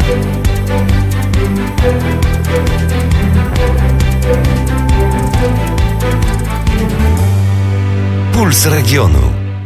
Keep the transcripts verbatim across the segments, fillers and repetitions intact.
Puls regionu.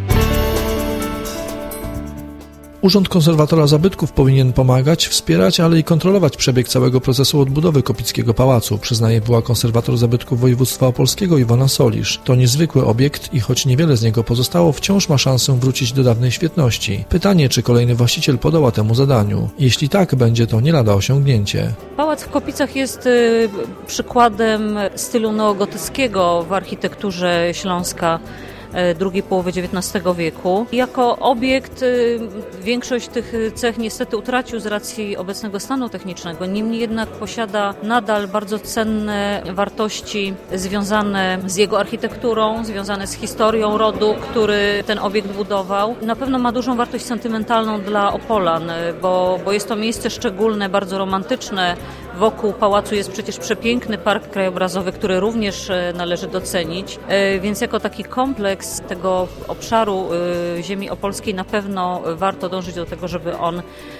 Urząd Konserwatora Zabytków powinien pomagać, wspierać, ale i kontrolować przebieg całego procesu odbudowy Kopickiego Pałacu, przyznaje była konserwator zabytków województwa opolskiego Iwona Solisz. To niezwykły obiekt i choć niewiele z niego pozostało, wciąż ma szansę wrócić do dawnej świetności. Pytanie, czy kolejny właściciel podoła temu zadaniu. Jeśli tak, będzie to nie lada osiągnięcie. Pałac w Kopicach jest y, przykładem stylu neogotyckiego w architekturze Śląska drugiej połowy dziewiętnastego wieku. Jako obiekt większość tych cech niestety utracił z racji obecnego stanu technicznego. Niemniej jednak posiada nadal bardzo cenne wartości związane z jego architekturą, związane z historią rodu, który ten obiekt budował. Na pewno ma dużą wartość sentymentalną dla Opolan, bo, bo jest to miejsce szczególne, bardzo romantyczne. Wokół pałacu jest przecież przepiękny park krajobrazowy, który również należy docenić, więc jako taki kompleks tego obszaru ziemi opolskiej na pewno warto dążyć do tego, żeby on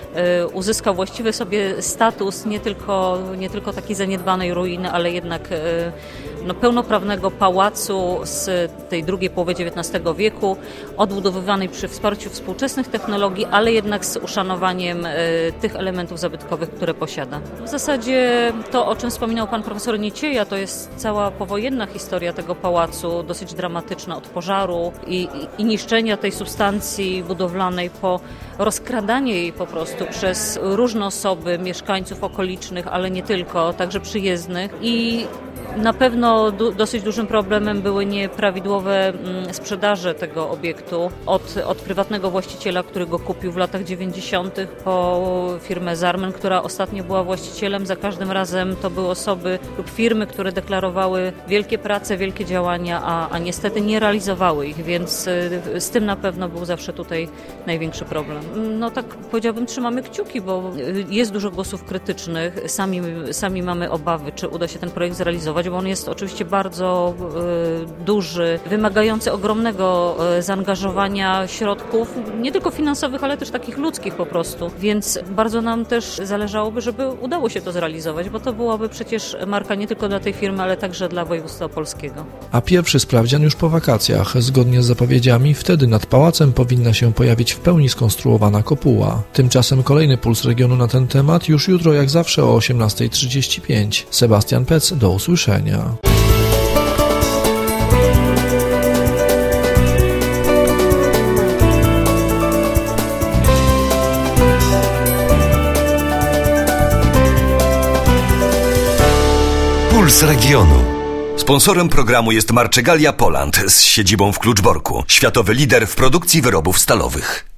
uzyskał właściwy sobie status nie tylko, nie tylko takiej zaniedbanej ruiny, ale jednak no, pełnoprawnego pałacu z tej drugiej połowy dziewiętnastego wieku, odbudowywanej przy wsparciu współczesnych technologii, ale jednak z uszanowaniem tych elementów zabytkowych, które posiada. W zasadzie to, o czym wspominał pan profesor Niecieja, to jest cała powojenna historia tego pałacu, dosyć dramatyczna, od pożaru i, i, i niszczenia tej substancji budowlanej po rozkradanie jej po prostu przez różne osoby, mieszkańców okolicznych, ale nie tylko, także przyjezdnych. I na pewno du- dosyć dużym problemem były nieprawidłowe mm, sprzedaże tego obiektu od, od prywatnego właściciela, który go kupił w latach dziewięćdziesiątych po firmę Zarmen, która ostatnio była właścicielem. Za każdym razem to były osoby lub firmy, które deklarowały wielkie prace, wielkie działania, a, a niestety nie realizowały ich, więc y, z tym na pewno był zawsze tutaj największy problem. No tak powiedziałbym, trzymamy kciuki, bo jest dużo głosów krytycznych. Sami, sami mamy obawy, czy uda się ten projekt zrealizować, bo on jest oczywiście bardzo y, duży, wymagający ogromnego y, zaangażowania środków, nie tylko finansowych, ale też takich ludzkich po prostu. Więc bardzo nam też zależałoby, żeby udało się to zrealizować, bo to byłaby przecież marka nie tylko dla tej firmy, ale także dla województwa opolskiego. A pierwszy sprawdzian już po wakacjach. Zgodnie z zapowiedziami, wtedy nad pałacem powinna się pojawić w pełni skonstruowana kopuła. Tymczasem kolejny puls regionu na ten temat już jutro, jak zawsze o osiemnasta trzydzieści pięć. Sebastian Pec, do usłyszenia. Puls regionu. Sponsorem programu jest Marczegalia Poland z siedzibą w Kluczborku, światowy lider w produkcji wyrobów stalowych.